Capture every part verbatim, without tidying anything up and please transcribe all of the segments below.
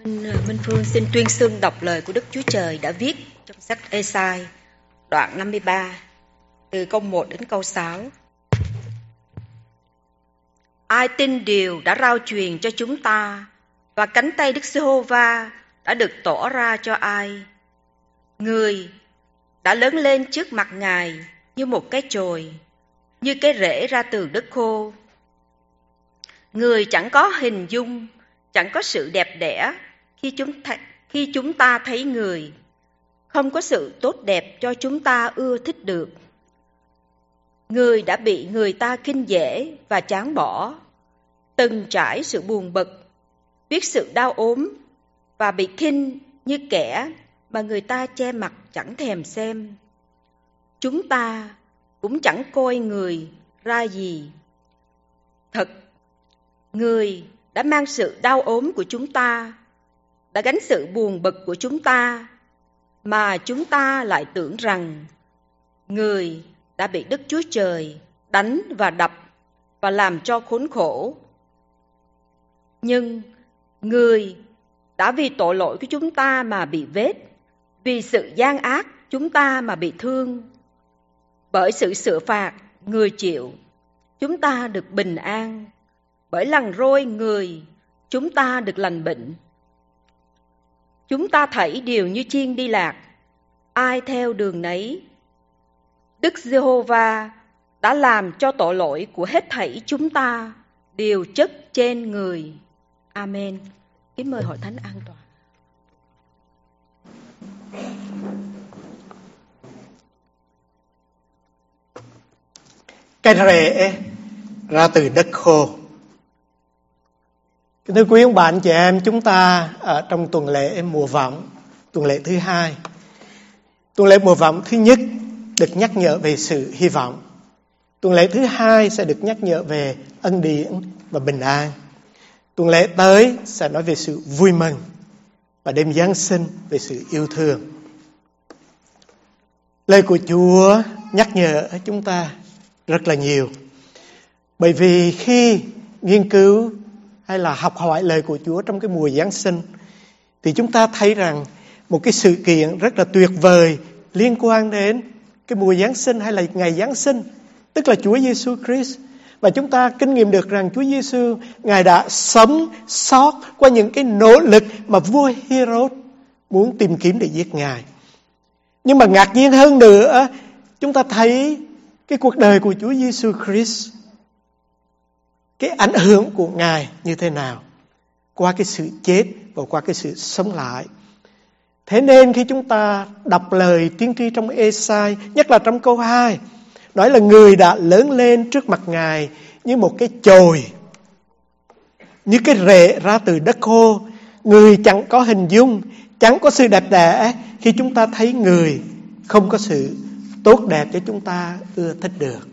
Minh, Minh Phương xin tuyên xưng đọc lời của Đức Chúa Trời đã viết trong sách Ê-sai, đoạn năm mươi ba, từ câu một đến câu sáu. Ai tin điều đã rao truyền cho chúng ta, và cánh tay Đức Giê-hô-va đã được tỏ ra cho ai? Người đã lớn lên trước mặt Ngài như một cái chồi, như cái rễ ra từ đất khô. Người chẳng có hình dung, chẳng có sự đẹp đẽ khi chúng, th- khi chúng ta thấy người, không có sự tốt đẹp cho chúng ta ưa thích được. Người đã bị người ta khinh dễ và chán bỏ, từng trải sự buồn bực, biết sự đau ốm và bị khinh như kẻ mà người ta che mặt chẳng thèm xem. Chúng ta cũng chẳng coi người ra gì. Thật, người đã mang sự đau ốm của chúng ta, đã gánh sự buồn bực của chúng ta, mà chúng ta lại tưởng rằng người đã bị Đức Chúa Trời đánh và đập và làm cho khốn khổ. Nhưng người đã vì tội lỗi của chúng ta mà bị vết, vì sự gian ác chúng ta mà bị thương. Bởi sự xử phạt người chịu, chúng ta được bình an. Bởi lần roi người, chúng ta được lành bệnh. Chúng ta thảy đều như chiên đi lạc, ai theo đường nấy. Đức Giê-hô-va đã làm cho tội lỗi của hết thảy chúng ta đều chất trên người. Amen. Kính mời hội thánh an toàn. Cái rễ ra từ đất khô. Kính thưa quý ông bạn chị em, chúng ta ở trong tuần lễ mùa vọng, tuần lễ thứ hai. Tuần lễ mùa vọng thứ nhất được nhắc nhở về sự hy vọng. Tuần lễ thứ hai sẽ được nhắc nhở về ân điển và bình an. Tuần lễ tới sẽ nói về sự vui mừng, và đêm Giáng sinh về sự yêu thương. Lời của Chúa nhắc nhở chúng ta rất là nhiều. Bởi vì khi nghiên cứu hay là học hỏi lời của Chúa trong cái mùa Giáng sinh, thì chúng ta thấy rằng một cái sự kiện rất là tuyệt vời liên quan đến cái mùa Giáng sinh hay là ngày Giáng sinh, tức là Chúa Giêsu Christ. Và chúng ta kinh nghiệm được rằng Chúa Giêsu, Ngài đã sống sót qua những cái nỗ lực mà vua Herod muốn tìm kiếm để giết Ngài. Nhưng mà ngạc nhiên hơn nữa, chúng ta thấy cái cuộc đời của Chúa Giêsu Christ, cái ảnh hưởng của Ngài như thế nào qua cái sự chết và qua cái sự sống lại. Thế nên khi chúng ta đọc lời tiên tri trong Ê-sai, nhất là trong câu hai, nói là người đã lớn lên trước mặt Ngài như một cái chồi, như cái rễ ra từ đất khô. Người chẳng có hình dung, chẳng có sự đẹp đẽ. Khi chúng ta thấy người, không có sự tốt đẹp cho chúng ta ưa thích được.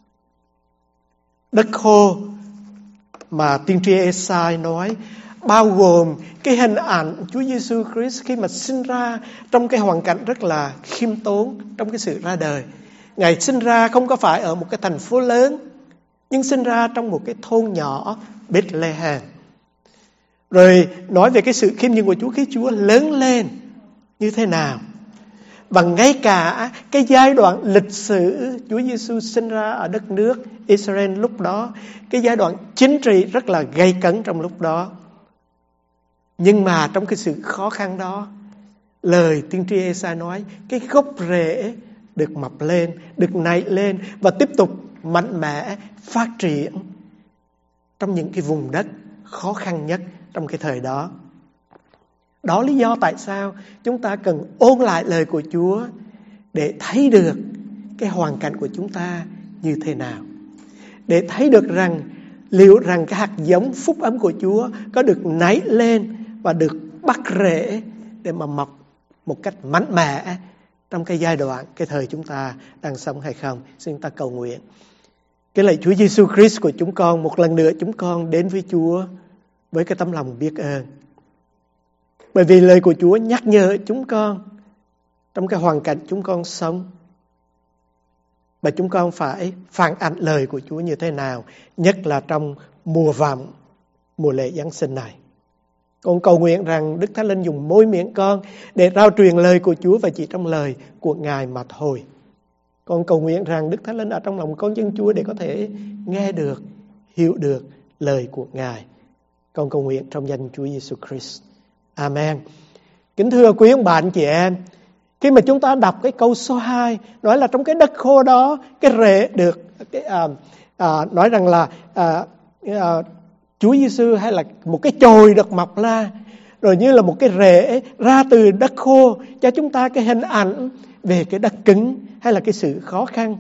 Đất khô mà tiên tri Ê-sai nói bao gồm cái hình ảnh Chúa Giêsu Christ khi mà sinh ra trong cái hoàn cảnh rất là khiêm tốn trong cái sự ra đời. Ngài sinh ra không có phải ở một cái thành phố lớn, nhưng sinh ra trong một cái thôn nhỏ Bethlehem. Rồi nói về cái sự khiêm nhường của Chúa khi Chúa lớn lên như thế nào. Và ngay cả cái giai đoạn lịch sử Chúa Giêsu sinh ra ở đất nước Israel lúc đó, cái giai đoạn chính trị rất là gay cấn trong lúc đó. Nhưng mà trong cái sự khó khăn đó, lời tiên tri Ê-sai nói cái gốc rễ được mọc lên, được nảy lên và tiếp tục mạnh mẽ phát triển trong những cái vùng đất khó khăn nhất trong cái thời đó. Đó lý do tại sao chúng ta cần ôn lại lời của Chúa để thấy được cái hoàn cảnh của chúng ta như thế nào. Để thấy được rằng liệu rằng cái hạt giống phúc ấm của Chúa có được nảy lên và được bắt rễ để mà mọc một cách mạnh mẽ trong cái giai đoạn, cái thời chúng ta đang sống hay không. Xin ta cầu nguyện. Cái lạy Chúa Giêsu Christ của chúng con, một lần nữa chúng con đến với Chúa với cái tấm lòng biết ơn. Bởi vì lời của Chúa nhắc nhở chúng con trong cái hoàn cảnh chúng con sống, và chúng con phải phản ánh lời của Chúa như thế nào, nhất là trong mùa vọng, mùa lễ Giáng sinh này. Con cầu nguyện rằng Đức Thánh Linh dùng môi miệng con để rao truyền lời của Chúa và chỉ trong lời của Ngài mà thôi. Con cầu nguyện rằng Đức Thánh Linh ở trong lòng con dân Chúa để có thể nghe được, hiểu được lời của Ngài. Con cầu nguyện trong danh Chúa Giêsu Christ. Amen. Kính thưa quý ông bạn chị em, khi mà chúng ta đọc cái câu số hai nói là trong cái đất khô đó cái rễ được cái, à, à, nói rằng là à, à, Chúa Giêsu hay là một cái chồi được mọc ra, rồi như là một cái rễ ra từ đất khô, cho chúng ta cái hình ảnh về cái đất cứng hay là cái sự khó khăn.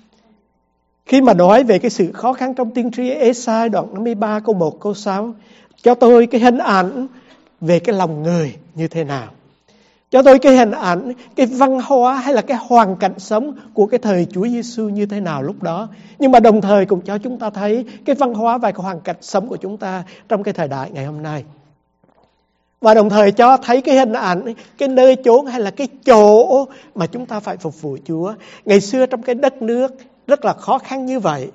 Khi mà nói về cái sự khó khăn trong tiên tri Ê-sai đoạn năm mươi ba câu một câu sáu, cho tôi cái hình ảnh về cái lòng người như thế nào. Cho tôi cái hình ảnh, cái văn hóa hay là cái hoàn cảnh sống của cái thời Chúa Giêsu như thế nào lúc đó. Nhưng mà đồng thời cũng cho chúng ta thấy cái văn hóa và cái hoàn cảnh sống của chúng ta trong cái thời đại ngày hôm nay. Và đồng thời cho thấy cái hình ảnh, cái nơi chốn hay là cái chỗ mà chúng ta phải phục vụ Chúa. Ngày xưa trong cái đất nước rất là khó khăn như vậy,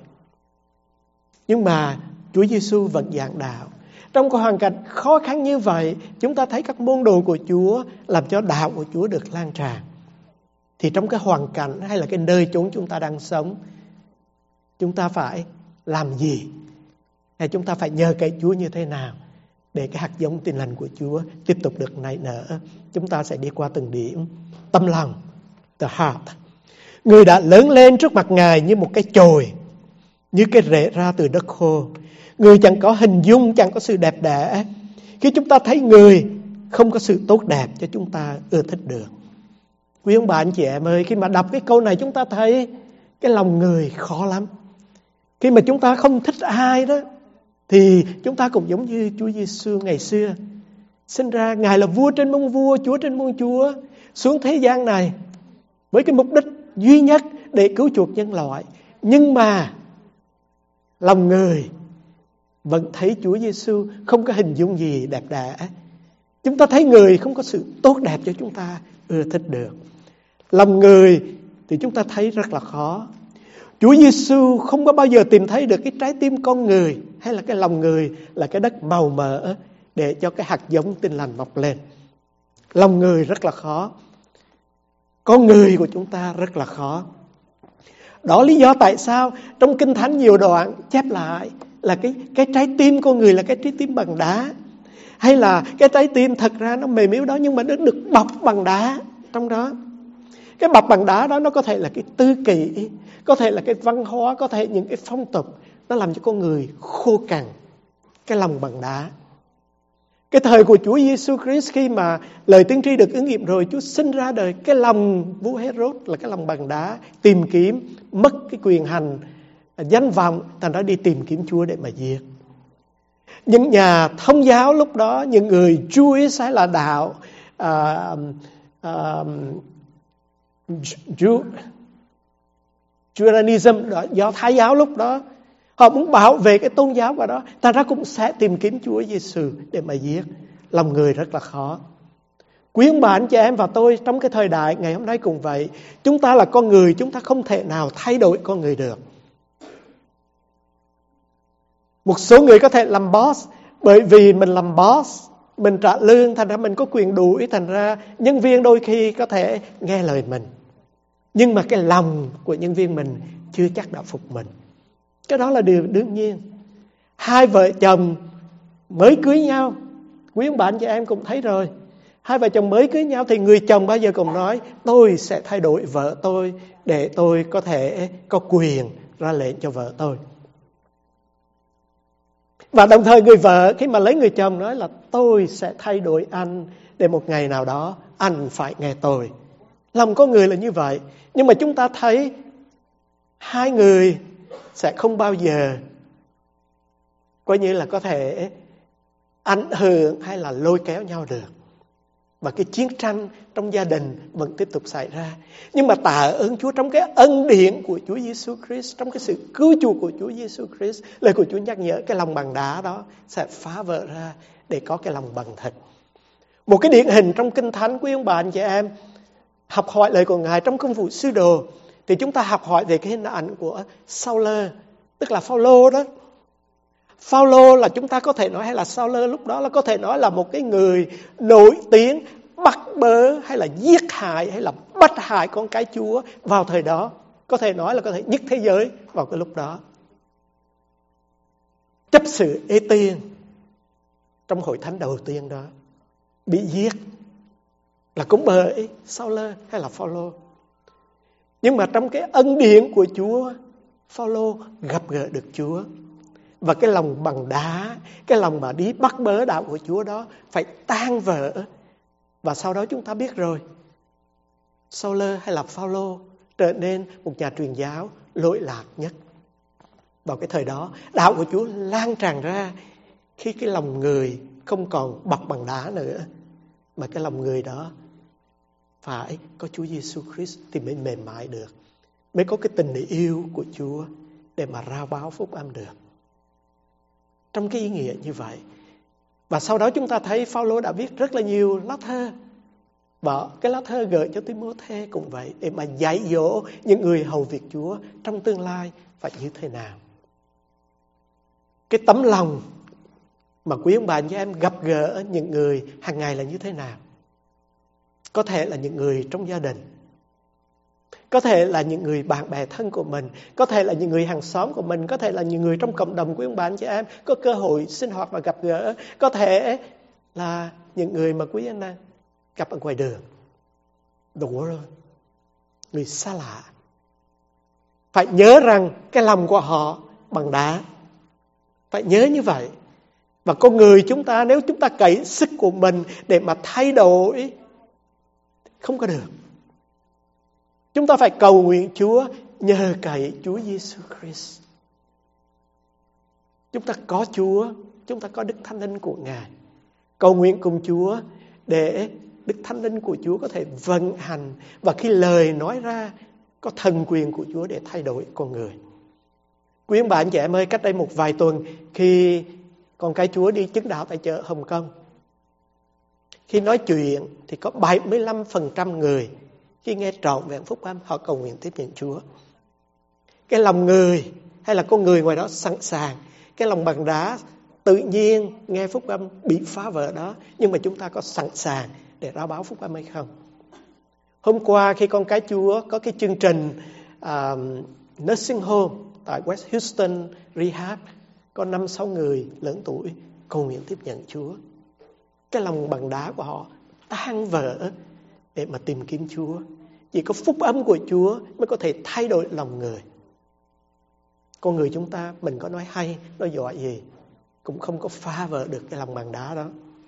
nhưng mà Chúa Giêsu vẫn giảng đạo. Trong cái hoàn cảnh khó khăn như vậy, chúng ta thấy các môn đồ của Chúa làm cho đạo của Chúa được lan tràn. Thì trong cái hoàn cảnh hay là cái nơi chốn chúng ta đang sống, chúng ta phải làm gì? Hay chúng ta phải nhờ cậy Chúa như thế nào để cái hạt giống tin lành của Chúa tiếp tục được nảy nở? Chúng ta sẽ đi qua từng điểm. Tâm lòng, the heart. Người đã lớn lên trước mặt Ngài như một cái chồi, như cái rễ ra từ đất khô. Người chẳng có hình dung, chẳng có sự đẹp đẽ. Khi chúng ta thấy người không có sự tốt đẹp cho chúng ta ưa thích được. Quý ông bà anh chị em ơi, khi mà đọc cái câu này chúng ta thấy cái lòng người khó lắm. Khi mà chúng ta không thích ai đó, thì chúng ta cũng giống như Chúa Giêsu ngày xưa. Sinh ra Ngài là vua trên muôn vua, Chúa trên muôn chúa, xuống thế gian này với cái mục đích duy nhất để cứu chuộc nhân loại. Nhưng mà lòng người vẫn thấy Chúa Giêsu không có hình dung gì đẹp đẽ. Chúng ta thấy người không có sự tốt đẹp cho chúng ta ưa thích được. Lòng người thì chúng ta thấy rất là khó. Chúa Giêsu không có bao giờ tìm thấy được cái trái tim con người hay là cái lòng người là cái đất màu mỡ để cho cái hạt giống tin lành mọc lên. Lòng người rất là khó. Con người của chúng ta rất là khó. Đó lý do tại sao trong Kinh Thánh nhiều đoạn chép lại là cái, cái trái tim con người là cái trái tim bằng đá. Hay là cái trái tim thật ra nó mềm yếu đó, nhưng mà nó được bọc bằng đá trong đó. Cái bọc bằng đá đó nó có thể là cái tư kỷ, có thể là cái văn hóa, có thể những cái phong tục. Nó làm cho con người khô cằn, cái lòng bằng đá. Cái thời của Chúa Giêsu Christ khi mà lời tiên tri được ứng nghiệm rồi, Chúa sinh ra đời, cái lòng vua Herod là cái lòng bằng đá, tìm kiếm, mất cái quyền hành, danh vọng, thành ra đi tìm kiếm Chúa để mà giết. Những nhà thông giáo lúc đó, những người Jewish hay là đạo uh, uh, Jew, Judaism, do Thái giáo lúc đó, họ muốn bảo vệ cái tôn giáo của đó, ta ra cũng sẽ tìm kiếm Chúa Giêsu để mà giết. Lòng người rất là khó. Quý ông bà anh chị em và tôi trong cái thời đại ngày hôm nay cũng vậy. Chúng ta là con người, chúng ta không thể nào thay đổi con người được. Một số người có thể làm boss bởi vì mình làm boss, mình trả lương, thành ra mình có quyền đuổi, thành ra nhân viên đôi khi có thể nghe lời mình. Nhưng mà cái lòng của nhân viên mình chưa chắc đã phục mình. Cái đó là điều đương nhiên. Hai vợ chồng mới cưới nhau, quý ông bà anh chị em cũng thấy rồi. Hai vợ chồng mới cưới nhau thì người chồng bao giờ cũng nói tôi sẽ thay đổi vợ tôi để tôi có thể có quyền ra lệnh cho vợ tôi. Và đồng thời người vợ khi mà lấy người chồng nói là tôi sẽ thay đổi anh để một ngày nào đó anh phải nghe tôi. Lòng con người là như vậy. Nhưng mà chúng ta thấy hai người sẽ không bao giờ coi như là có thể ảnh hưởng hay là lôi kéo nhau được. Và cái chiến tranh trong gia đình vẫn tiếp tục xảy ra. Nhưng mà tạ ơn Chúa trong cái ân điển của Chúa Giêsu Christ, trong cái sự cứu chuộc của Chúa Giêsu Christ, lời của Chúa nhắc nhở cái lòng bằng đá đó sẽ phá vỡ ra để có cái lòng bằng thịt. Một cái điển hình trong Kinh Thánh, quý ông bà anh chị em học hỏi lời của Ngài trong công vụ sứ đồ, thì chúng ta học hỏi về cái hình ảnh của Saul, tức là Phaolô đó. Phaolô là chúng ta có thể nói, hay là Sao-lơ lúc đó là có thể nói là một cái người nổi tiếng bắt bớ hay là giết hại hay là bắt hại con cái Chúa vào thời đó. Có thể nói là có thể nhất thế giới vào cái lúc đó. Chấp sự Ê Tiên trong hội thánh đầu tiên đó bị giết là cũng bởi Sao-lơ hay là Phaolô. Nhưng mà trong cái ân điển của Chúa, Phaolô gặp gỡ được Chúa. Và cái lòng bằng đá, cái lòng mà đi bắt bớ đạo của Chúa đó phải tan vỡ. Và sau đó chúng ta biết rồi, Sao-lơ hay là Phaolô trở nên một nhà truyền giáo lỗi lạc nhất. Vào cái thời đó, đạo của Chúa lan tràn ra khi cái lòng người không còn bọc bằng đá nữa, mà cái lòng người đó phải có Chúa Giêsu Christ thì mới mềm mại được, mới có cái tình yêu của Chúa để mà rao báo phúc âm được. Trong cái ý nghĩa như vậy. Và sau đó chúng ta thấy Phaolô đã viết rất là nhiều lá thơ. Và cái lá thơ gửi cho Ti-mô-thê cũng vậy, để mà dạy dỗ những người hầu việc Chúa trong tương lai phải như thế nào. Cái tấm lòng mà quý ông bà anh chị em gặp gỡ những người hàng ngày là như thế nào. Có thể là những người trong gia đình, có thể là những người bạn bè thân của mình, có thể là những người hàng xóm của mình, có thể là những người trong cộng đồng quý ông bà anh chị em có cơ hội sinh hoạt và gặp gỡ, có thể là những người mà quý anh em gặp ở ngoài đường. The world, người xa lạ. Phải nhớ rằng cái lòng của họ bằng đá. Phải nhớ như vậy. Và con người chúng ta, nếu chúng ta cậy sức của mình để mà thay đổi, không có được. Chúng ta phải cầu nguyện Chúa, nhờ cậy Chúa Giêsu Christ. Chúng ta có Chúa, chúng ta có Đức Thánh Linh của Ngài. Cầu nguyện cùng Chúa để Đức Thánh Linh của Chúa có thể vận hành, và khi lời nói ra có thần quyền của Chúa để thay đổi con người. Quý ông bà anh chị em ơi, cách đây một vài tuần khi con cái Chúa đi chứng đạo tại chợ Hồng Kông, khi nói chuyện thì có bảy mươi lăm phần trăm người khi nghe trọn vẹn phúc âm họ cầu nguyện tiếp nhận Chúa. Cái lòng người hay là con người ngoài đó sẵn sàng, cái lòng bằng đá tự nhiên nghe phúc âm bị phá vỡ đó, nhưng mà chúng ta có sẵn sàng để rao báo phúc âm hay không? Hôm qua khi con cái Chúa có cái chương trình uh, nursing home tại West Houston Rehab, có năm sáu người lớn tuổi cầu nguyện tiếp nhận Chúa. Cái lòng bằng đá của họ tan vỡ để mà tìm kiếm Chúa. Chỉ có phúc âm của Chúa mới có thể thay đổi lòng người. Con người chúng ta, mình có nói hay, nói giỏi gì, cũng không có phá vỡ được cái lòng bằng đá đó.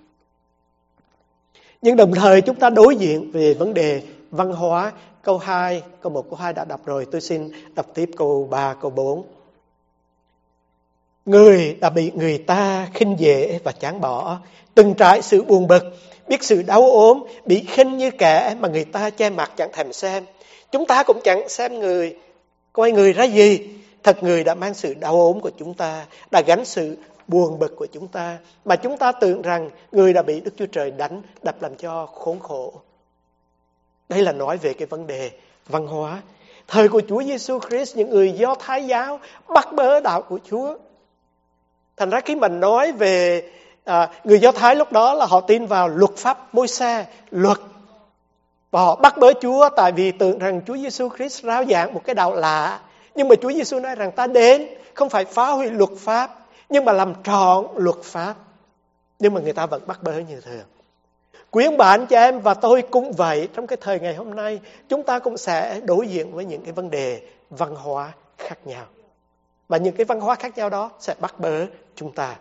Nhưng đồng thời chúng ta đối diện về vấn đề văn hóa. Câu hai, câu một, câu hai đã đọc rồi. Tôi xin đọc tiếp câu ba, câu bốn. Người đã bị người ta khinh dễ và chán bỏ, từng trải sự buồn bực, biết sự đau ốm, bị khinh như kẻ mà người ta che mặt chẳng thèm xem. Chúng ta cũng chẳng xem người, coi người ra gì. Thật người đã mang sự đau ốm của chúng ta, đã gánh sự buồn bực của chúng ta, mà chúng ta tưởng rằng người đã bị Đức Chúa Trời đánh, đập làm cho khốn khổ. Đây là nói về cái vấn đề văn hóa. Thời của Chúa Giêsu Christ, những người Do Thái giáo bắt bớ đạo của Chúa. Thành ra khi mình nói về à, người Do Thái lúc đó là họ tin vào luật pháp Môi-se, luật. Và họ bắt bớ Chúa tại vì tưởng rằng Chúa Giêsu Christ rao giảng một cái đạo lạ. Nhưng mà Chúa Giêsu nói rằng ta đến không phải phá hủy luật pháp, nhưng mà làm trọn luật pháp. Nhưng mà người ta vẫn bắt bớ như thường. Quý ông bà anh chị em và tôi cũng vậy. Trong cái thời ngày hôm nay, chúng ta cũng sẽ đối diện với những cái vấn đề văn hóa khác nhau. Và những cái văn hóa khác nhau đó sẽ bắt bớ chúng ta.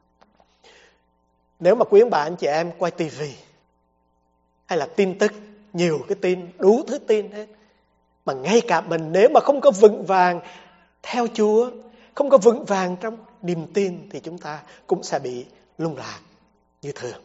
Nếu mà quý ông bà anh chị em quay tivi hay là tin tức, nhiều cái tin, đủ thứ tin hết, mà ngay cả mình nếu mà không có vững vàng theo Chúa, không có vững vàng trong niềm tin, thì chúng ta cũng sẽ bị lung lạc như thường.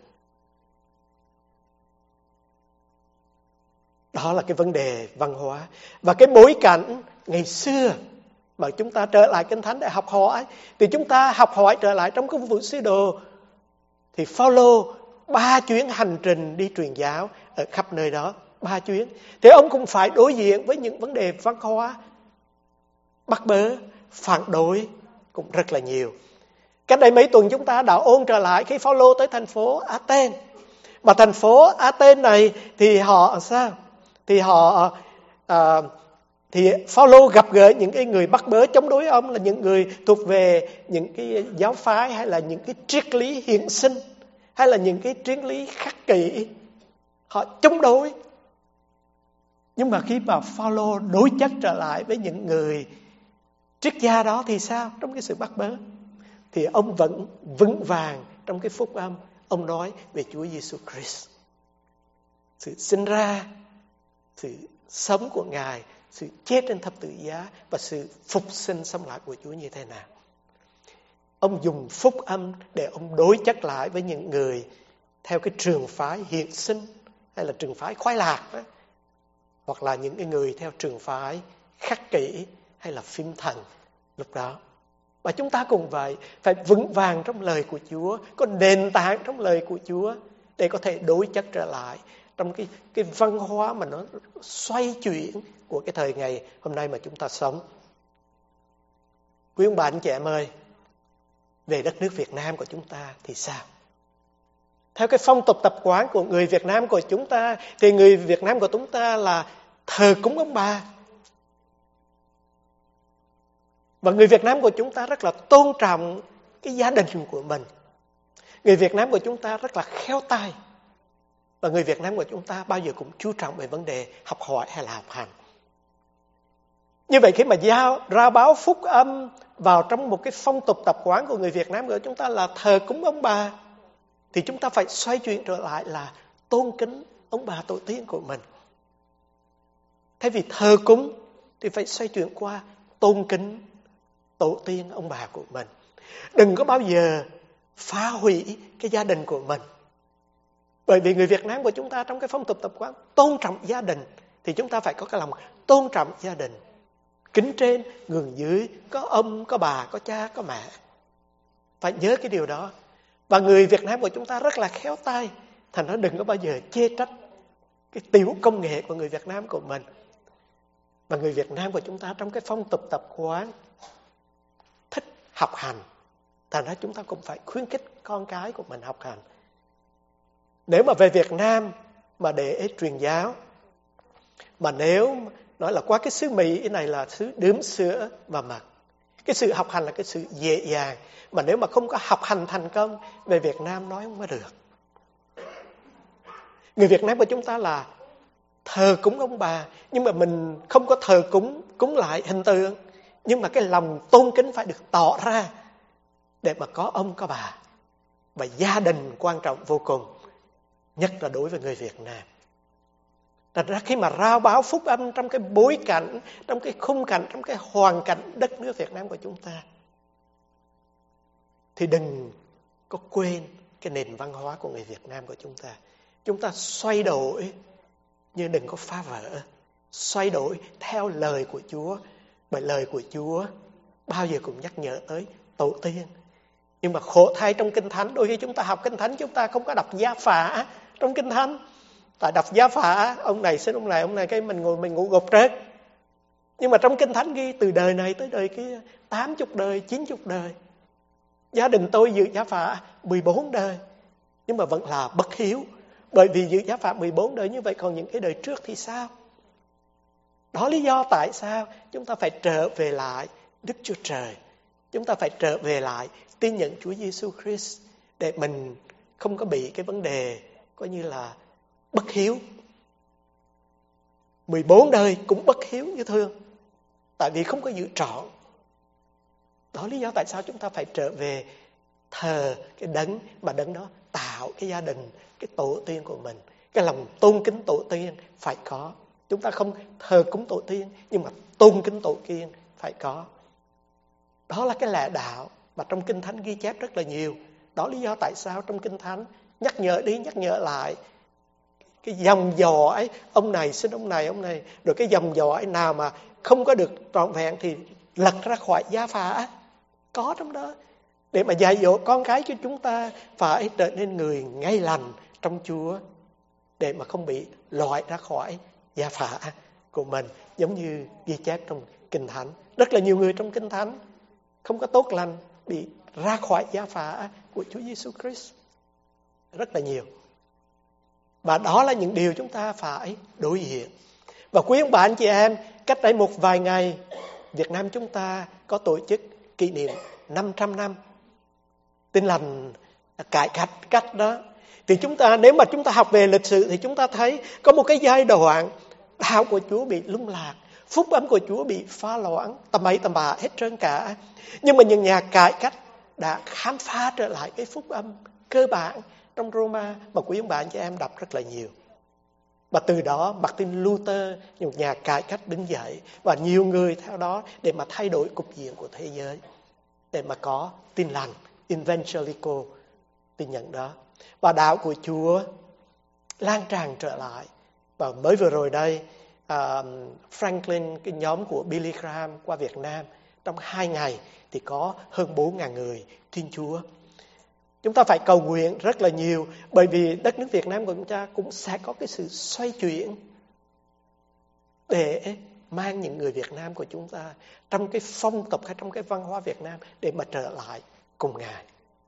Đó là cái vấn đề văn hóa. Và cái bối cảnh ngày xưa mà chúng ta trở lại Kinh Thánh để học hỏi, thì chúng ta học hỏi trở lại trong công vụ sứ đồ. Thì Phaolô ba chuyến hành trình đi truyền giáo ở khắp nơi đó, ba chuyến. Thì ông cũng phải đối diện với những vấn đề văn hóa bắt bớ, phản đối cũng rất là nhiều. Cách đây mấy tuần chúng ta đã ôn trở lại khi Phaolô tới thành phố Athens. Mà thành phố Athens này thì họ sao? Thì họ à, thì Phaolô gặp gỡ những cái người bắt bớ chống đối ông, là những người thuộc về những cái giáo phái hay là những cái triết lý hiện sinh hay là những cái triết lý khắc kỷ. Họ chống đối. Nhưng mà khi mà Phaolô đối chất trở lại với những người triết gia đó thì sao? Trong cái sự bắt bớ thì ông vẫn vững vàng trong cái phúc âm. Ông nói về Chúa Giêsu Christ, sự sinh ra, sự sống của Ngài, sự chết trên thập tự giá và sự phục sinh sống lại của Chúa như thế nào. Ông dùng phúc âm để ông đối chất lại với những người theo cái trường phái hiện sinh hay là trường phái khoái lạc đó, hoặc là những cái người theo trường phái khắc kỷ hay là phim thần lúc đó. Và chúng ta cũng vậy, phải vững vàng trong lời của Chúa, có nền tảng trong lời của Chúa để có thể đối chất trở lại trong cái, cái văn hóa mà nó xoay chuyển của cái thời ngày hôm nay mà chúng ta sống. Quý ông bà anh chị em ơi, về đất nước Việt Nam của chúng ta thì sao? Theo cái phong tục tập quán của người Việt Nam của chúng ta thì người Việt Nam của chúng ta là thờ cúng ông bà. Và người Việt Nam của chúng ta rất là tôn trọng cái gia đình của mình. Người Việt Nam của chúng ta rất là khéo tay. Và người Việt Nam của chúng ta bao giờ cũng chú trọng về vấn đề học hỏi hay là học hành. Như vậy khi mà giao ra báo phúc âm vào trong một cái phong tục tập quán của người Việt Nam của chúng ta là thờ cúng ông bà, thì chúng ta phải xoay chuyển trở lại là tôn kính ông bà tổ tiên của mình. Thay vì thờ cúng thì phải xoay chuyển qua tôn kính tổ tiên ông bà của mình. Đừng có bao giờ phá hủy cái gia đình của mình. Bởi vì người Việt Nam của chúng ta trong cái phong tục tập quán tôn trọng gia đình, thì chúng ta phải có cái lòng tôn trọng gia đình. Kính trên, ngưỡng dưới, có ông, có bà, có cha, có mẹ. Phải nhớ cái điều đó. Và người Việt Nam của chúng ta rất là khéo tay, thành nó đừng có bao giờ chê trách cái tiểu công nghệ của người Việt Nam của mình. Và người Việt Nam của chúng ta trong cái phong tục tập quán thích học hành, thành ra chúng ta cũng phải khuyến khích con cái của mình học hành. Nếu mà về Việt Nam mà để truyền giáo, mà nếu nói là qua cái xứ Mỹ này là xứ đướm sữa và mật, cái sự học hành là cái sự dễ dàng, mà nếu mà không có học hành thành công, về Việt Nam nói không có được. Người Việt Nam của chúng ta là thờ cúng ông bà, nhưng mà mình không có thờ cúng cúng lại hình tượng, nhưng mà cái lòng tôn kính phải được tỏ ra để mà có ông có bà. Và gia đình quan trọng vô cùng, nhất là đối với người Việt Nam. Thật ra khi mà rao báo phúc âm trong cái bối cảnh, trong cái khung cảnh, trong cái hoàn cảnh đất nước Việt Nam của chúng ta, thì đừng có quên cái nền văn hóa của người Việt Nam của chúng ta. Chúng ta xoay đổi, nhưng đừng có phá vỡ. Xoay đổi theo lời của Chúa. Bởi lời của Chúa bao giờ cũng nhắc nhở tới tổ tiên. Nhưng mà khổ thay trong Kinh Thánh, đôi khi chúng ta học Kinh Thánh, chúng ta không có đọc gia phả trong Kinh Thánh. Tại đọc gia phả, ông này xin ông này, ông này cái mình ngồi mình ngủ gục rớt. Nhưng mà trong Kinh Thánh ghi từ đời này tới đời kia, tám mươi đời, chín mươi đời. Gia đình tôi dự gia phả mười bốn đời, nhưng mà vẫn là bất hiếu. Bởi vì dự gia phả mười bốn đời như vậy, còn những cái đời trước thì sao? Đó lý do tại sao chúng ta phải trở về lại Đức Chúa Trời. Chúng ta phải trở về lại tin nhận Chúa Giêsu Christ để mình không có bị cái vấn đề coi như là bất hiếu. mười bốn đời cũng bất hiếu như thương, tại vì không có giữ trọn. Đó lý do tại sao chúng ta phải trở về thờ cái đấng mà đấng đó tạo cái gia đình, cái tổ tiên của mình. Cái lòng tôn kính tổ tiên phải có. Chúng ta không thờ cúng tổ tiên, nhưng mà tôn kính tổ tiên phải có. Đó là cái lẽ đạo mà trong Kinh Thánh ghi chép rất là nhiều. Đó lý do tại sao trong Kinh Thánh nhắc nhở đi nhắc nhở lại cái dòng dõi, ông này xin ông này, ông này, rồi cái dòng dõi nào mà không có được trọn vẹn thì lật ra khỏi gia phả. Có trong đó. Để mà dạy dỗ con cái cho chúng ta phải trở nên người ngay lành trong Chúa, để mà không bị loại ra khỏi gia phả của mình, giống như ghi chép trong Kinh Thánh. Rất là nhiều người trong Kinh Thánh không có tốt lành, bị ra khỏi gia phả của Chúa Giêsu Christ. Rất là nhiều. Và đó là những điều chúng ta phải đối diện. Và quý ông bà anh chị em, cách đây một vài ngày, Việt Nam chúng ta có tổ chức kỷ niệm năm trăm năm Tin Lành cải cách cách đó. Thì chúng ta, nếu mà chúng ta học về lịch sử thì chúng ta thấy có một cái giai đoạn đạo của Chúa bị lung lạc, phúc âm của Chúa bị pha loãng, tầm bậy tầm bạ hết trơn cả. Nhưng mà những nhà cải cách đã khám phá trở lại cái phúc âm cơ bản trong Roma mà quý ông bà anh chị em đọc rất là nhiều. Và từ đó Martin Luther, một nhà cải cách đứng dậy, và nhiều người theo đó để mà thay đổi cục diện của thế giới, để mà có tin lành, evangelical, tin nhận đó. Và đạo của Chúa lan tràn trở lại. Và mới vừa rồi đây, uh, Franklin, cái nhóm của Billy Graham qua Việt Nam, trong hai ngày thì có hơn bốn nghìn người tin Chúa. Chúng ta phải cầu nguyện rất là nhiều, bởi vì đất nước Việt Nam của chúng ta cũng sẽ có cái sự xoay chuyển để mang những người Việt Nam của chúng ta trong cái phong tục hay trong cái văn hóa Việt Nam để mà trở lại cùng Ngài.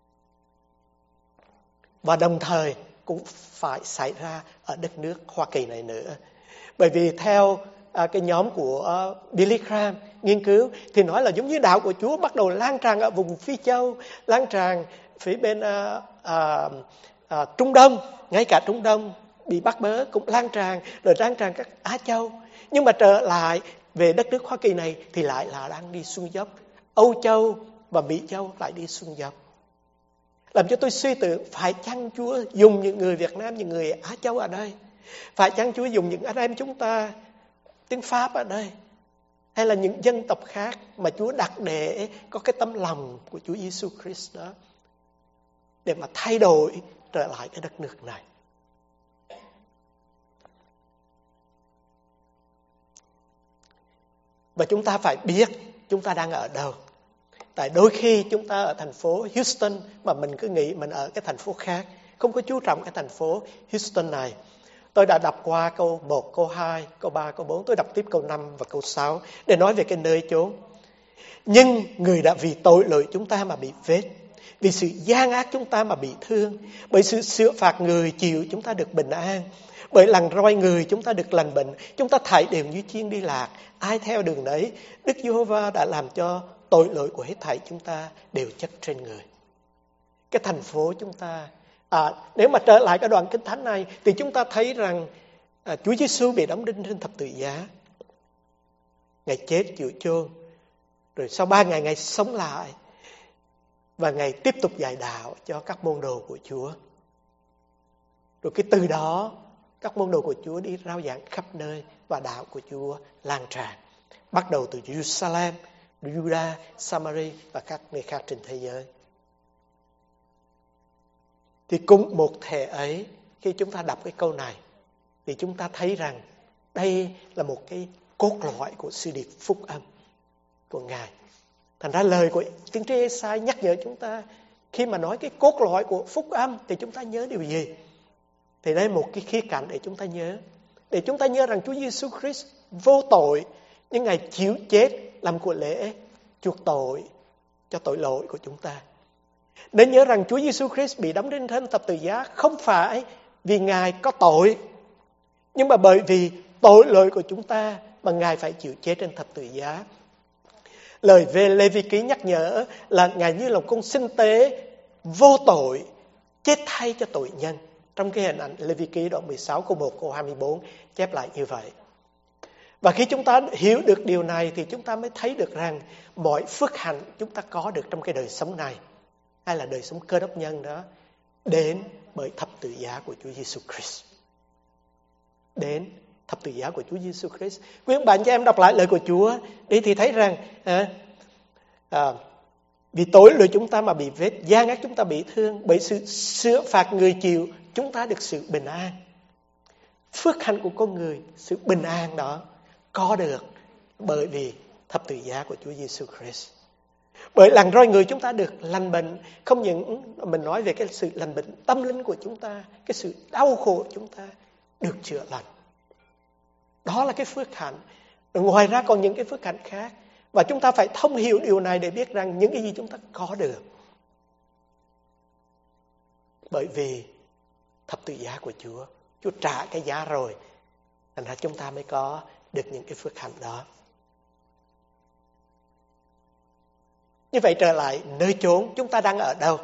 Và đồng thời cũng phải xảy ra ở đất nước Hoa Kỳ này nữa. Bởi vì theo à, cái nhóm của uh, Billy Graham nghiên cứu thì nói là giống như đạo của Chúa bắt đầu lan tràn ở vùng Phi Châu, lan tràn phía bên uh, uh, uh, Trung Đông, ngay cả Trung Đông bị bắt bớ cũng lan tràn, rồi lan tràn các Á Châu. Nhưng mà trở lại về đất nước Hoa Kỳ này thì lại là đang đi xuống dốc. Âu Châu và Mỹ Châu lại đi xuống dốc. Làm cho tôi suy tưởng, phải chăng Chúa dùng những người Việt Nam, những người Á Châu ở đây? Phải chăng Chúa dùng những anh em chúng ta tiếng Pháp ở đây? Hay là những dân tộc khác mà Chúa đặt để có cái tấm lòng của Chúa Giêsu Christ đó, để mà thay đổi trở lại cái đất nước này? Và chúng ta phải biết chúng ta đang ở đâu. Tại đôi khi chúng ta ở thành phố Houston mà mình cứ nghĩ mình ở cái thành phố khác, không có chú trọng cái thành phố Houston này. Tôi đã đọc qua câu một, câu hai, câu ba, câu bốn. Tôi đọc tiếp câu năm và câu sáu để nói về cái nơi chốn. Nhưng người đã vì tội lỗi chúng ta mà bị vết, vì sự gian ác chúng ta mà bị thương, bởi sự sửa phạt người chịu chúng ta được bình an, bởi lần roi người chúng ta được lành bệnh. Chúng ta thảy đều như chiên đi lạc, ai theo đường đấy. Đức Giê-hô-va đã làm cho tội lỗi của hết thảy chúng ta đều chất trên người. Cái thành phố chúng ta, à, nếu mà trở lại cái đoạn Kinh Thánh này thì chúng ta thấy rằng à, Chúa Giêsu bị đóng đinh trên thập tự giá, Ngài chết chịu chôn, rồi sau ba ngày Ngài sống lại, và Ngài tiếp tục dạy đạo cho các môn đồ của Chúa. Rồi cái từ đó các môn đồ của Chúa đi rao giảng khắp nơi, và đạo của Chúa lan tràn, bắt đầu từ Jerusalem, Judah, Samari và các nơi khác trên thế giới. Thì cũng một thể ấy, khi chúng ta đọc cái câu này thì chúng ta thấy rằng đây là một cái cốt lõi của sứ điệp phúc âm của Ngài. Thành ra lời của tiên tri Ê-sai nhắc nhở chúng ta, khi mà nói cái cốt lõi của phúc âm thì chúng ta nhớ điều gì? Thì đây là một cái khía cạnh để chúng ta nhớ. Để chúng ta nhớ rằng Chúa Giêsu Christ vô tội, nhưng Ngài chịu chết làm của lễ chuộc tội cho tội lỗi của chúng ta. Nên nhớ rằng Chúa Giêsu Christ bị đóng đinh trên thập tự giá không phải vì Ngài có tội, nhưng mà bởi vì tội lỗi của chúng ta mà Ngài phải chịu chết trên thập tự giá. Lời về Lê Vi Ký nhắc nhở là Ngài như là một con sinh tế vô tội chết thay cho tội nhân. Trong cái hình ảnh Lê Vi Ký đoạn mười sáu câu một câu hai mươi bốn chép lại như vậy. Và khi chúng ta hiểu được điều này thì chúng ta mới thấy được rằng mọi phước hạnh chúng ta có được trong cái đời sống này, hay là đời sống cơ đốc nhân đó, đến bởi thập tự giá của Chúa Giêsu Christ. Đến thập tự giá của Chúa Giêsu Christ. Quý ông bạn cho em đọc lại lời của Chúa đi thì thấy rằng à, à, vì tội lỗi chúng ta mà bị vết, gian ác chúng ta bị thương, bởi sự sửa phạt người chịu chúng ta được sự bình an. Phước hạnh của con người, sự bình an đó có được bởi vì thập tự giá của Chúa Giêsu Christ. Bởi lần roi người chúng ta được lành bệnh, không những mình nói về cái sự lành bệnh tâm linh của chúng ta, cái sự đau khổ của chúng ta được chữa lành. Đó là cái phước hạnh. Ngoài ra còn những cái phước hạnh khác, và chúng ta phải thông hiểu điều này để biết rằng những cái gì chúng ta có được Bởi vì thập tự giá của Chúa, Chúa trả cái giá rồi, thành ra chúng ta mới có được những cái phước hạnh đó. Như vậy trở lại nơi chốn, chúng ta đang ở đâu?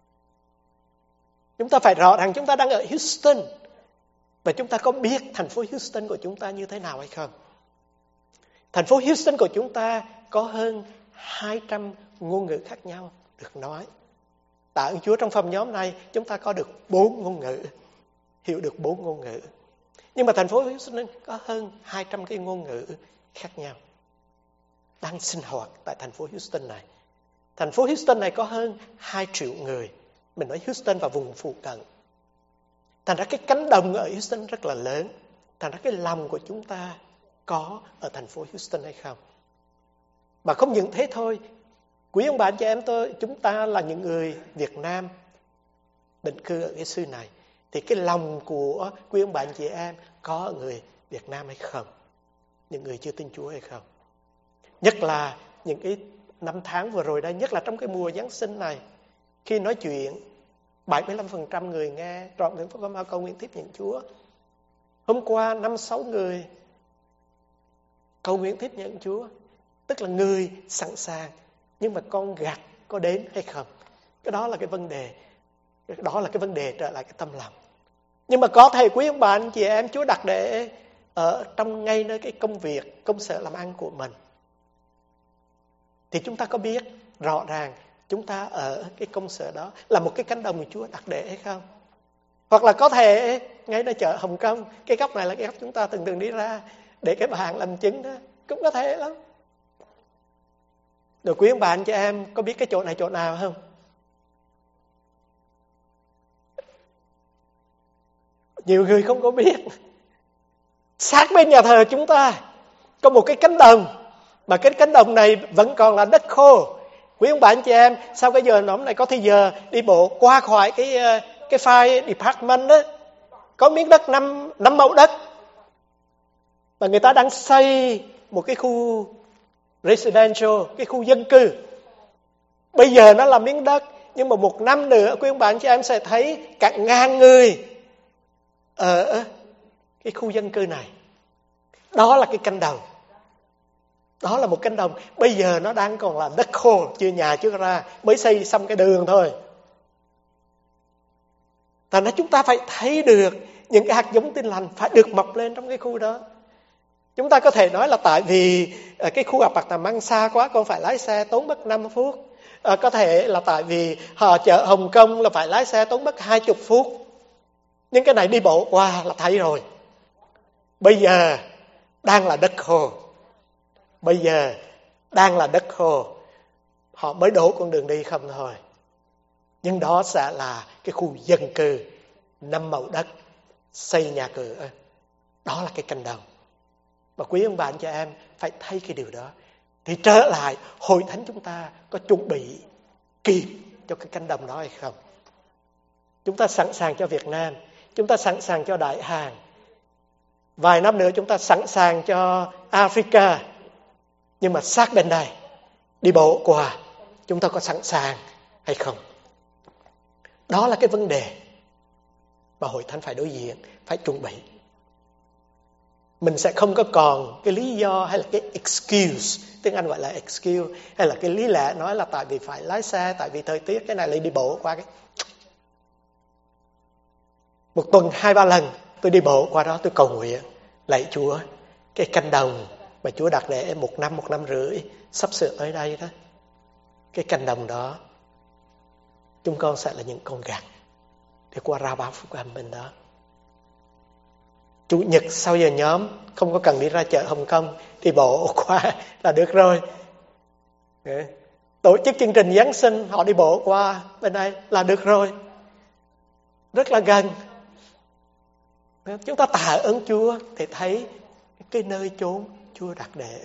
Chúng ta phải rõ ràng chúng ta đang ở Houston. Và chúng ta có biết thành phố Houston của chúng ta như thế nào hay không? Thành phố Houston của chúng ta có hơn hai trăm ngôn ngữ khác nhau được nói. Tạ ơn Chúa, trong phòng nhóm này chúng ta có được bốn ngôn ngữ, hiểu được bốn ngôn ngữ. Nhưng mà thành phố Houston có hơn hai trăm cái ngôn ngữ khác nhau đang sinh hoạt tại thành phố Houston này. Thành phố Houston này có hơn hai triệu người. Mình nói Houston và vùng phụ cận. Thành ra cái cánh đồng ở Houston rất là lớn. Thành ra cái lòng của chúng ta có ở thành phố Houston hay không? Mà không những thế thôi, quý ông bà anh chị em tôi, chúng ta là những người Việt Nam định cư ở cái xứ này, thì cái lòng của quý ông bà anh chị em có ở người Việt Nam hay không? Những người chưa tin Chúa hay không? Nhất là những cái năm tháng vừa rồi đây, nhất là trong cái mùa Giáng sinh này, khi nói chuyện bảy mươi lăm phần trăm người nghe trọn vẹn phúc âm cầu nguyện tiếp nhận Chúa. Hôm qua năm sáu người cầu nguyện tiếp nhận Chúa, tức là người sẵn sàng, nhưng mà con gặt có đến hay không? Cái đó là cái vấn đề. Đó là cái vấn đề trở lại cái tâm lòng. Nhưng mà có thể quý ông bà anh chị em, Chúa đặt để ở trong ngay nơi cái công việc, công sở làm ăn của mình, thì chúng ta có biết rõ ràng chúng ta ở cái công sở đó là một cái cánh đồng mà Chúa đặt để hay không? Hoặc là có thể ngay nơi chợ Hồng Kông, cái góc này là cái góc chúng ta từng từng đi ra để cái bàn làm chứng đó, cũng có thể lắm. Rồi quý ông bà anh chị em có biết cái chỗ này chỗ nào không? Nhiều người không có biết. Sát bên nhà thờ chúng ta có một cái cánh đồng, mà cái cánh đồng này vẫn còn là đất khô. Quý ông bà anh chị em, sau cái giờ nóng này có thời giờ đi bộ qua khỏi cái cái fire department đó, có miếng đất năm năm mẫu đất mà người ta đang xây một cái khu residential, cái khu dân cư. Bây giờ nó là miếng đất, nhưng mà một năm nữa quý ông bà anh chị em sẽ thấy cả ngàn người ở cái khu dân cư này. Đó là cái cánh đồng. Đó là một cánh đồng. Bây giờ nó đang còn là đất khô, chưa nhà chưa ra, mới xây xong cái đường thôi. Thành ra chúng ta phải thấy được những cái hạt giống tin lành phải được mọc lên trong cái khu đó. Chúng ta có thể nói là tại vì cái khu apartment xa quá, con phải lái xe tốn mất năm phút. À, có thể là tại vì họ chợ Hồng Kông là phải lái xe tốn mất hai mươi phút. Nhưng cái này đi bộ qua là thấy rồi. Bây giờ đang là đất khô. Bây giờ đang là đất khô. Họ mới đổ con đường đi không thôi. Nhưng đó sẽ là cái khu dân cư, năm mẫu đất, xây nhà cửa. Đó là cái cánh đồng. Mà quý ông bà anh chị em phải thấy cái điều đó. Thì trở lại, hội thánh chúng ta có chuẩn bị kịp cho cái cánh đồng đó hay không? Chúng ta sẵn sàng cho Việt Nam, chúng ta sẵn sàng cho Đại Hàn. Vài năm nữa chúng ta sẵn sàng cho Africa. Nhưng mà sát bên đây, đi bộ qua, chúng ta có sẵn sàng hay không? Đó là cái vấn đề mà hội thánh phải đối diện, phải chuẩn bị. Mình sẽ không có còn cái lý do hay là cái excuse, tiếng Anh gọi là excuse, hay là cái lý lẽ nói là tại vì phải lái xe, tại vì thời tiết, cái này lại đi bộ qua cái. Một tuần hai ba lần tôi đi bộ qua đó, tôi cầu nguyện, lạy Chúa, cái cánh đồng mà Chúa đặt để một năm, một năm rưỡi sắp sửa tới đây đó, cái cánh đồng đó chúng con sẽ là những con gặt để qua rao báo phúc âm bên đó. Chủ nhật sau giờ nhóm không có cần đi ra chợ Hồng Kông, đi bộ qua là được rồi. Tổ chức chương trình Giáng sinh họ đi bộ qua bên đây là được rồi, rất là gần. Chúng ta tạ ơn Chúa để thấy cái nơi chốn Chúa đặt để.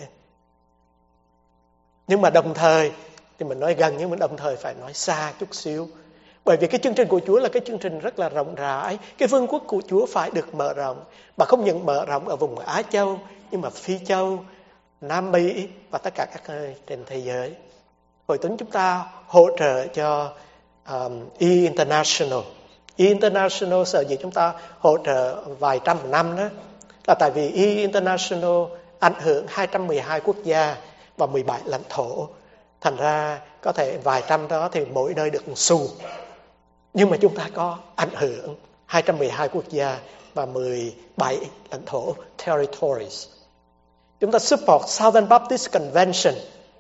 Nhưng mà đồng thời thì mình nói gần, nhưng mà đồng thời phải nói xa chút xíu. Bởi vì cái chương trình của Chúa là cái chương trình rất là rộng rãi. Cái vương quốc của Chúa phải được mở rộng. Mà không những mở rộng ở vùng Á Châu, nhưng mà Phi Châu, Nam Mỹ và tất cả các nơi trên thế giới. Hội thánh chúng ta hỗ trợ cho um, E-International, E-International sở dĩ chúng ta hỗ trợ vài trăm năm đó là tại vì E-International ảnh hưởng hai trăm mười hai quốc gia và mười bảy lãnh thổ. Thành ra có thể vài trăm đó thì mỗi nơi được một xu. Nhưng mà chúng ta có ảnh hưởng hai trăm mười hai quốc gia và mười bảy lãnh thổ, territories. Chúng ta support Southern Baptist Convention.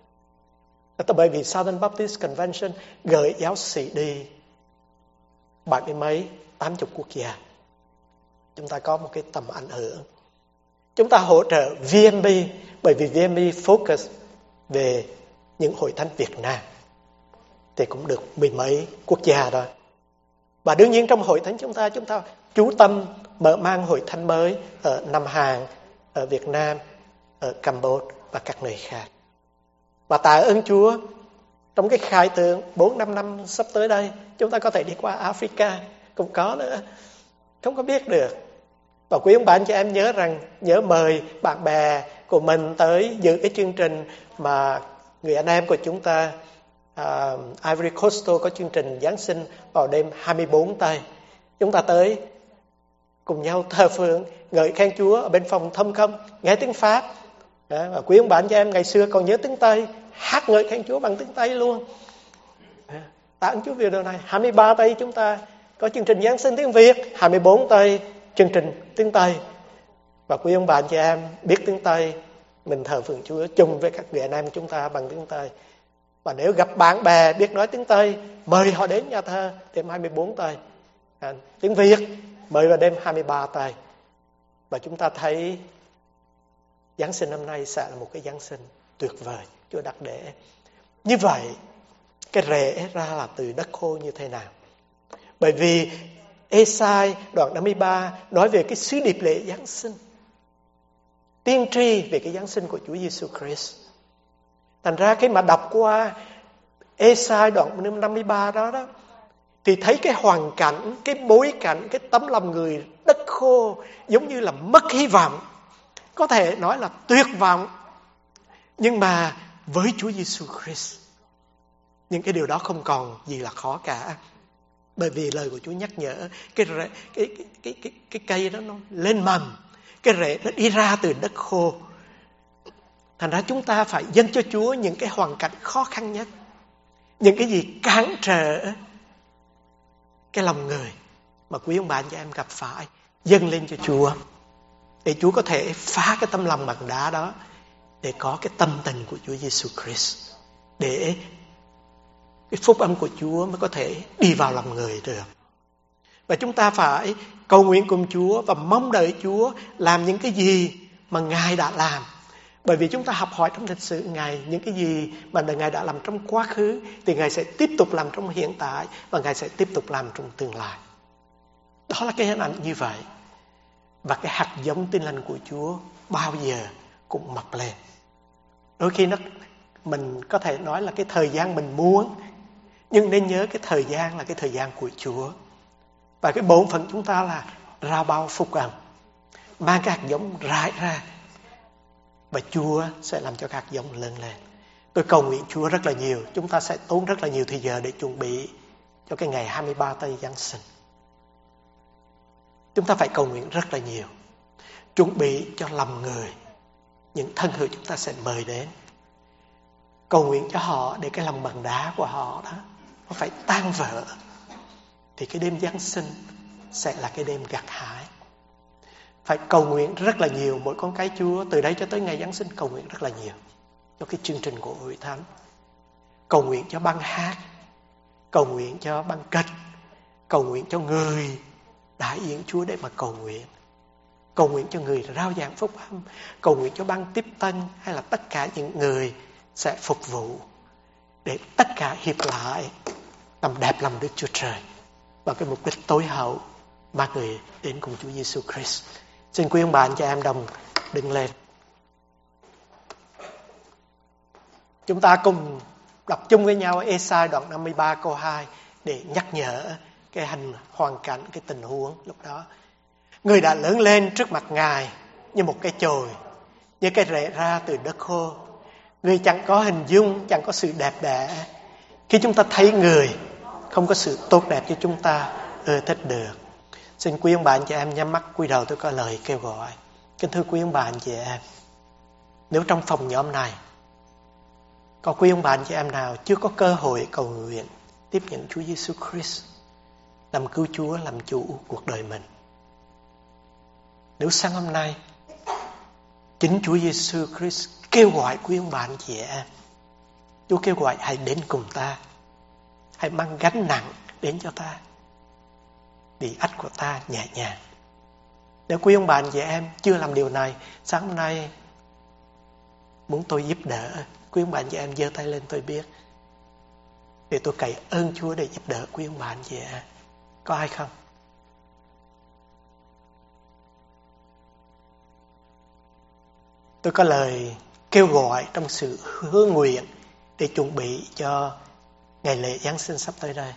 Bởi vì Southern Baptist Convention gửi giáo sĩ đi bảy mươi mấy, tám chục quốc gia. Chúng ta có một cái tầm ảnh hưởng. Chúng ta hỗ trợ vê em bê bởi vì vê em bê focus về những hội thánh Việt Nam. Thì cũng được mười mấy quốc gia đó. Và đương nhiên trong hội thánh chúng ta, chúng ta chú tâm mở mang hội thánh mới ở Nam Hàn, ở Việt Nam, ở Campuchia và các nơi khác. Và tạ ơn Chúa, trong cái khai tượng bốn năm năm sắp tới đây, chúng ta có thể đi qua Africa, cũng có nữa. Không có biết được. Và quý ông bạn cho em nhớ rằng, nhớ mời bạn bè của mình tới dự cái chương trình mà người anh em của chúng ta, uh, Ivory Coast có chương trình Giáng sinh vào đêm hai mươi bốn tây. Chúng ta tới cùng nhau thờ phượng, ngợi khen Chúa ở bên phòng thâm không, nghe tiếng Pháp. Đó, và quý ông bạn cho em ngày xưa còn nhớ tiếng Tây, hát ngợi khen Chúa bằng tiếng Tây luôn. Tạ ơn Chúa vì điều này. hai mươi ba tây chúng ta có chương trình Giáng sinh tiếng Việt, hai mươi bốn tây chương trình tiếng Tây. Và quý ông bạn chị em biết tiếng Tây, mình thờ phượng Chúa chung với các người anh em chúng ta bằng tiếng Tây. Và nếu gặp bạn bè biết nói tiếng Tây, mời họ đến nhà thờ đêm hai mươi bốn tây. À, tiếng Việt mời vào đêm hai mươi ba tây. Và chúng ta thấy Giáng sinh năm nay sẽ là một cái Giáng sinh tuyệt vời Chúa đặt để. Như vậy, cái rễ ra là từ đất khô như thế nào? Bởi vì Ê-sai đoạn năm mươi ba nói về cái sứ điệp lễ Giáng sinh, tiên tri về cái Giáng sinh của Chúa Giêsu Christ. Thành ra khi mà đọc qua Ê-sai đoạn năm mươi ba đó đó, thì thấy cái hoàn cảnh, cái bối cảnh, cái tấm lòng người đất khô giống như là mất hy vọng, có thể nói là tuyệt vọng. Nhưng mà với Chúa Giêsu Christ, những cái điều đó không còn gì là khó cả. Bởi vì lời của Chúa nhắc nhở cái rễ, cái, cái, cái, cái, cái cây đó nó lên mầm, cái rễ nó đi ra từ đất khô. Thành ra chúng ta phải dâng cho Chúa những cái hoàn cảnh khó khăn nhất, những cái gì cản trở cái lòng người mà quý ông bà chị em gặp phải, dâng lên cho Chúa, để Chúa có thể phá cái tấm lòng bằng đá đó, để có cái tâm tình của Chúa Giêsu Christ, để cái phúc âm của Chúa mới có thể đi vào lòng người được. Và chúng ta phải cầu nguyện cùng Chúa và mong đợi Chúa làm những cái gì mà Ngài đã làm. Bởi vì chúng ta học hỏi trong lịch sử Ngài, những cái gì mà Ngài đã làm trong quá khứ thì Ngài sẽ tiếp tục làm trong hiện tại và Ngài sẽ tiếp tục làm trong tương lai. Đó là cái hình ảnh như vậy. Và cái hạt giống tin lành của Chúa bao giờ cũng mọc lên. Đôi khi nó, mình có thể nói là cái thời gian mình muốn, nhưng nên nhớ cái thời gian là cái thời gian của Chúa. Và cái bổn phận chúng ta là rao báo phúc âm, mang cái hạt giống rải ra, và Chúa sẽ làm cho hạt giống lớn lên. Tôi cầu nguyện Chúa rất là nhiều. Chúng ta sẽ tốn rất là nhiều thời giờ để chuẩn bị cho cái ngày hai mươi ba tây Giáng sinh. Chúng ta phải cầu nguyện rất là nhiều, chuẩn bị cho lòng người, những thân hữu chúng ta sẽ mời đến. Cầu nguyện cho họ để cái lòng bằng đá của họ đó nó phải tan vỡ, thì cái đêm Giáng sinh sẽ là cái đêm gặt hái. Phải cầu nguyện rất là nhiều, mỗi con cái Chúa từ đây cho tới ngày Giáng sinh cầu nguyện rất là nhiều cho cái chương trình của Hội Thánh. Cầu nguyện cho ban hát, cầu nguyện cho ban kịch, cầu nguyện cho người đại diện Chúa để mà cầu nguyện. Cầu nguyện cho người rao giảng phúc âm, cầu nguyện cho ban tiếp tân hay là tất cả những người sẽ phục vụ, để tất cả hiệp lại làm đẹp lòng Đức Chúa Trời và cái mục đích tối hậu mà người đến cùng Chúa Giêsu Christ. Xin quý ông bà anh chị em đồng đứng lên. Chúng ta cùng đọc chung với nhau Ê-sai đoạn năm mươi ba câu hai để nhắc nhở cái hành hoàn cảnh, cái tình huống lúc đó. Người đã lớn lên trước mặt Ngài như một cây chồi, như cây rễ ra từ đất khô. Người chẳng có hình dung, chẳng có sự đẹp đẽ. Khi chúng ta thấy người không có sự tốt đẹp cho chúng ta, ưa thích được. Xin quý ông bà anh chị em nhắm mắt cúi đầu, tôi có lời kêu gọi. Kính thưa quý ông bà anh chị em, nếu trong phòng nhóm này có quý ông bà anh chị em nào chưa có cơ hội cầu nguyện tiếp nhận Chúa Giêsu Christ làm cứu Chúa, làm chủ cuộc đời mình, nếu sáng hôm nay chính Chúa Giêsu Christ kêu gọi quý ông bà anh chị em, Chúa kêu gọi hãy đến cùng ta, hãy mang gánh nặng đến cho ta, vì ách của ta nhẹ nhàng. Nếu quý ông bà anh chị em chưa làm điều này, sáng hôm nay muốn tôi giúp đỡ, quý ông bà anh chị em giơ tay lên tôi biết, để tôi cậy ơn Chúa để giúp đỡ quý ông bà anh chị em. Có ai không? Tôi có lời kêu gọi trong sự hứa nguyện để chuẩn bị cho ngày lễ Giáng sinh sắp tới đây.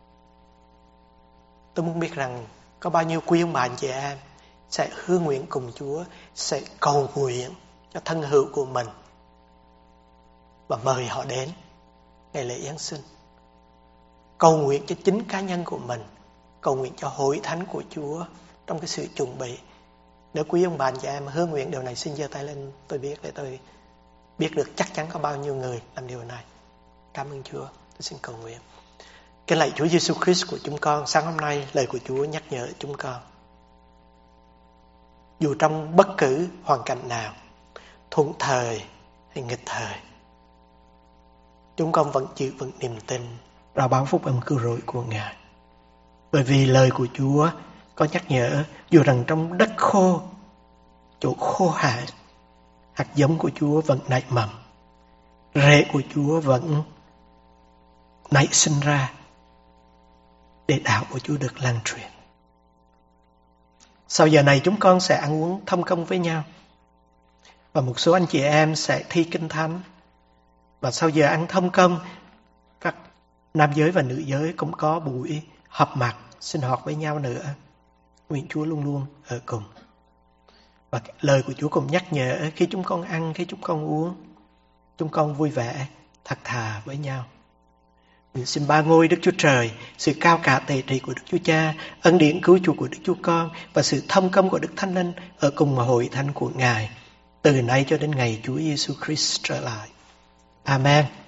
Tôi muốn biết rằng có bao nhiêu quý ông bà anh chị em sẽ hứa nguyện cùng Chúa, sẽ cầu nguyện cho thân hữu của mình và mời họ đến ngày lễ Giáng sinh. Cầu nguyện cho chính cá nhân của mình, cầu nguyện cho hội thánh của Chúa trong cái sự chuẩn bị. Nếu quý ông bà anh chị em hứa nguyện điều này, xin giơ tay lên tôi biết, để tôi biết được chắc chắn có bao nhiêu người làm điều này. Cảm ơn Chúa. Tôi xin cầu nguyện. Cái lạy Chúa Giêsu Christ của chúng con, sáng hôm nay lời của Chúa nhắc nhở chúng con, dù trong bất cứ hoàn cảnh nào, thuận thời hay nghịch thời, chúng con vẫn giữ vững niềm tin rao báo phúc âm cứu rỗi của Ngài. Bởi vì lời của Chúa có nhắc nhở, dù rằng trong đất khô, chỗ khô hạn, hạt giống của Chúa vẫn nảy mầm, rễ của Chúa vẫn nảy sinh ra, để đạo của Chúa được lan truyền. Sau giờ này chúng con sẽ ăn uống thông công với nhau, và một số anh chị em sẽ thi kinh thánh. Và sau giờ ăn thông công, các nam giới và nữ giới cũng có buổi họp mặt sinh hoạt với nhau nữa. Nguyện Chúa luôn luôn ở cùng. Và lời của Chúa cũng nhắc nhở, khi chúng con ăn, khi chúng con uống, chúng con vui vẻ, thật thà với nhau. Nguyện xin ba ngôi Đức Chúa Trời, sự cao cả tề trị của Đức Chúa Cha, ân điển cứu chuộc của Đức Chúa Con và sự thông công của Đức Thánh Linh ở cùng hội thánh của Ngài, từ nay cho đến ngày Chúa Giêsu Christ trở lại. Amen.